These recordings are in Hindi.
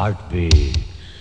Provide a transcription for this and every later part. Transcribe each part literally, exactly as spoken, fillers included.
Heartbeat.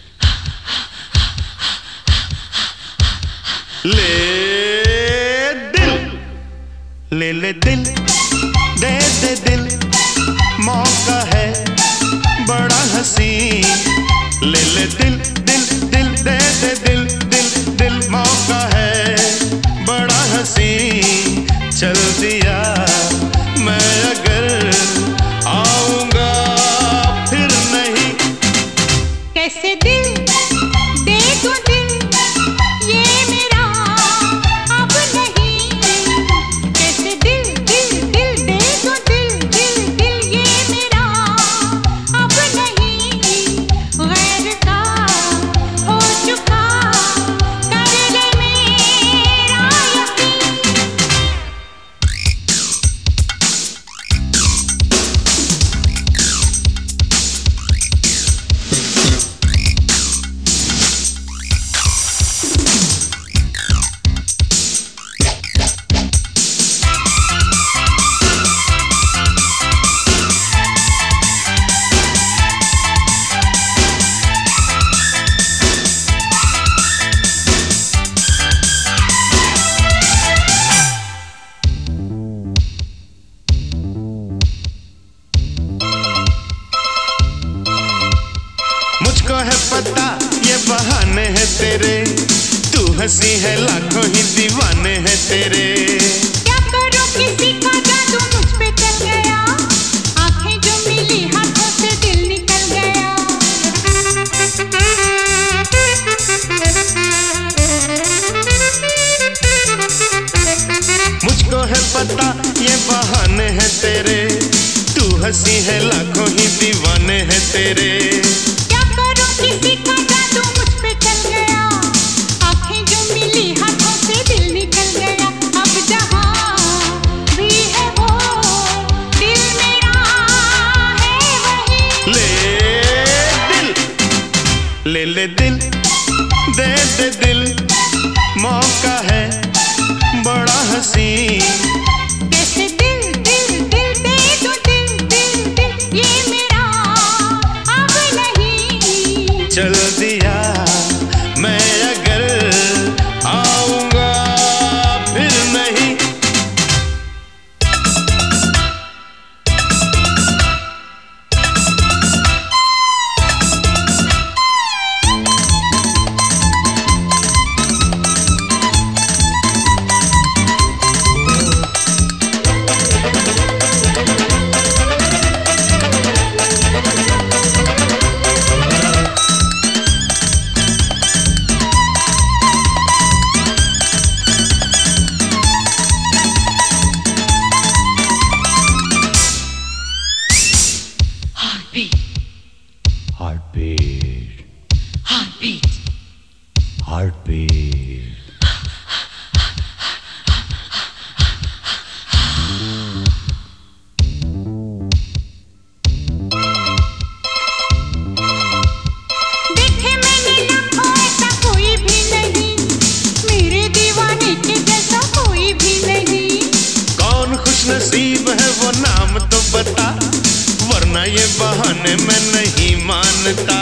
ले दिल, ले ले दिल, दे दे दिल, मौका है बड़ा हसीन। ले ले दिल, दिल, दिल, दे दे दिल, दिल, दिल, मौका है बड़ा हसीन। चल दिया मैं अगर आऊंगा फिर नहीं। कैसे दिल दे दो दिल, ये मेरा अब नहीं। कैसे दिल दिल दिल दे दो दिल, दिल दिल, ये मेरा अब नहीं। गैर का हो चुका कर ले मेरा यकीन। मुझको है पता ये बहाने हैं तेरे, तू हंसी है लाखों ही दीवाने हैं तेरे। क्या करूं किसी का जादू मुझ पे चल गया, आंखें जो मिली हाथों से दिल निकल गया। मुझको है पता ये बहाने हैं तेरे, तू हंसी है लाखों ही दीवाने हैं तेरे। क्या करूं किसी का जादू मुझ पे चल गया, आंखें जो मिली हाथों से दिल निकल गया। अब जहां भी है वो दिल मेरा है वही। ले दिल, ले ले दिल, दे दे दिल, मौका है बड़ा हसीन। कैसे दिल दिल दिल दे दो दिल, दिल दिल, ये मेरा अब नहीं। चल दिया मैं अगर आऊंगा फिर नहीं। Heartbeat, Heartbeat. heartbeat. Heartbeat. देखे मैंने लाखों ऐसा कोई भी नहीं, मेरे दीवाने के जैसा कोई भी नहीं। कौन खुश नसीब है वो नाम तो बता, वरना ये बहाने मैं नहीं मानता।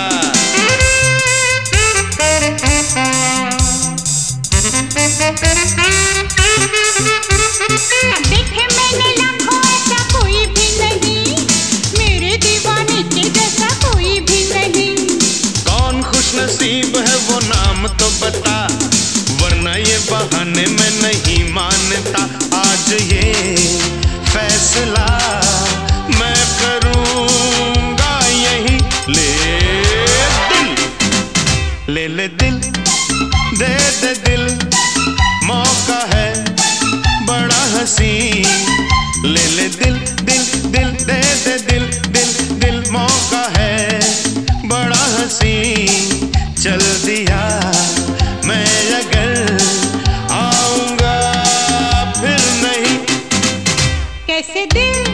देखे मैंने लाखों ऐसा कोई भी नहीं, मेरे दीवाने के जैसा कोई भी नहीं। कौन खुश नसीब है वो नाम तो बता, वरना ये बहाने मैं नहीं मानता। आज ये फैसला मैं करूंगा यही। ले दिल, ले ले दिल, दे दे दिल, मौका है बड़ा हसीन। ले ले दिल, दिल, दिल, दे दे दिल, दिल, दिल, मौका है बड़ा हसीन। चल दिया मैं अगर आऊंगा फिर नहीं। कैसे दिल